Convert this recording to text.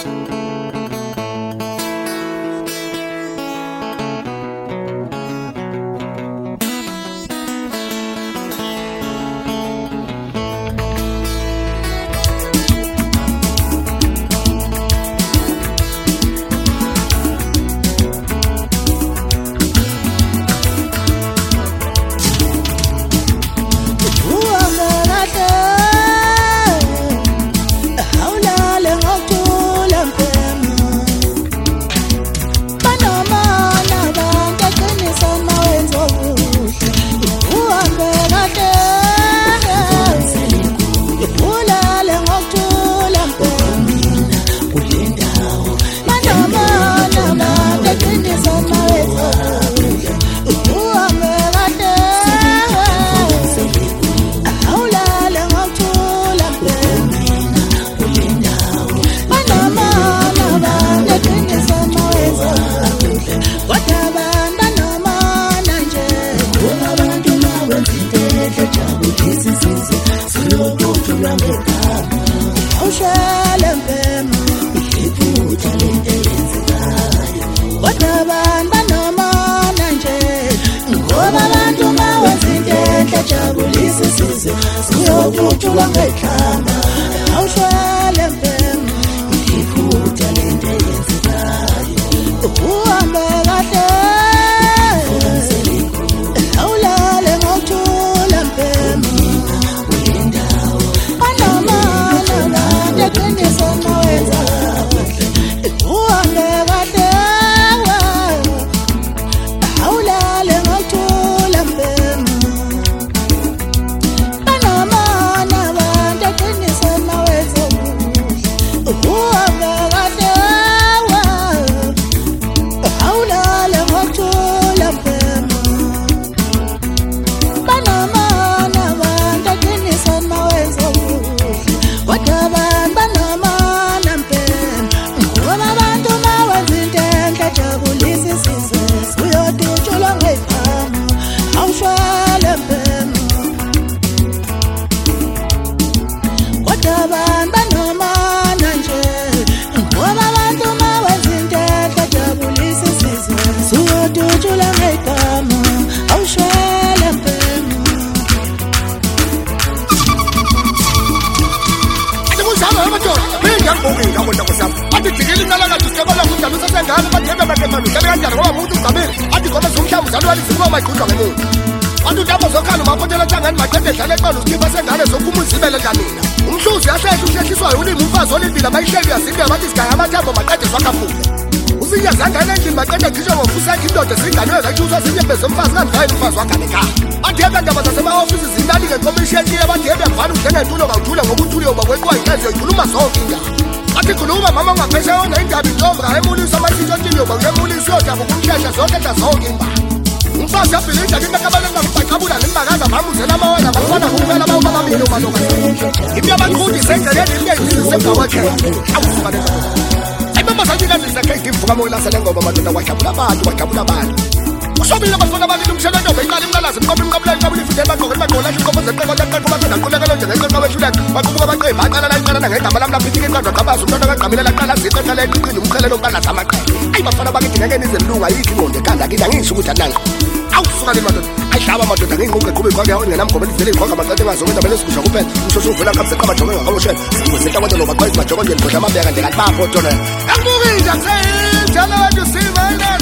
Siyothuthula ngekhanda awushwele mpema iphutha lento eyenzekayo uhambe kahle awulale ngokuthula mpema kulendawo banoma ngeqiniso mawenza uhambe kahle awulale ngokuthula mpema Umhluzi yashesha usheshiswayo ulimi umfazi olindile abayisheli yazinto abathi sigaya amathambo maqede swakafule usinyazangane endlini baqede ngisho ngofusakhe indoda ezinganwe zakuthuswa zinyembe zomfazi kanjani umfazi wakane ekhaya bathebe ndaba zasema-ofisi zinalike komisheni abathebe akuvana ujengentulo kawuthule ngoba uthule uba kweqiwa inhliziyo ikhuluma zonke indaba athi khuluma mama ungaphesheya ona indaba intombi kayemuliswa amasitshotini yoba uyemuliswa uyodaba ukumshesha zonke enza zonke indaba umfazi yabhilinda kimekabaleka ngibacabula nimbakaza bamuzela amawona bafana kuphela bawu bababili umalunga imbi abaqhudise endleleni imnyengizisemgawakheya awusukaneza ayibambazanyikazisakhe ngivuka moyilasele ngoba madoda kwajabula abantu ushobile abafana babili umshelo ntombe iqala imqalazi imqobo imqabuleni qabula ifideli bagqoke libagqolasha inkomo zeqeko leqeko baqeda nqulekelo nje ngeqeqa weshuleka baqubuka baqemba aqala la iqalana ngegama lami laphithika iqandwa qabaza umntwana kaqamile laqala ziqeqele eqiqile umqhelelo uqalaza amaqele ayi bafana bakidingekeni izemlunga ayikho inqondo ekhanda kila ngisho ukuthi ananga awusuka le madoda ayihlaba madoda nginqunqe qhube iqhaka ngenamgoba livele iqhaka maqede ngazonke indaba lesikushwa kuphela umshosho uvela qabise qabajonge ngaqaboshela sikwesenta lo baqhwezi bajonge nje ngidla amabheka nje ngathi bapho tona anguke nje akusayinjalo wethu sivele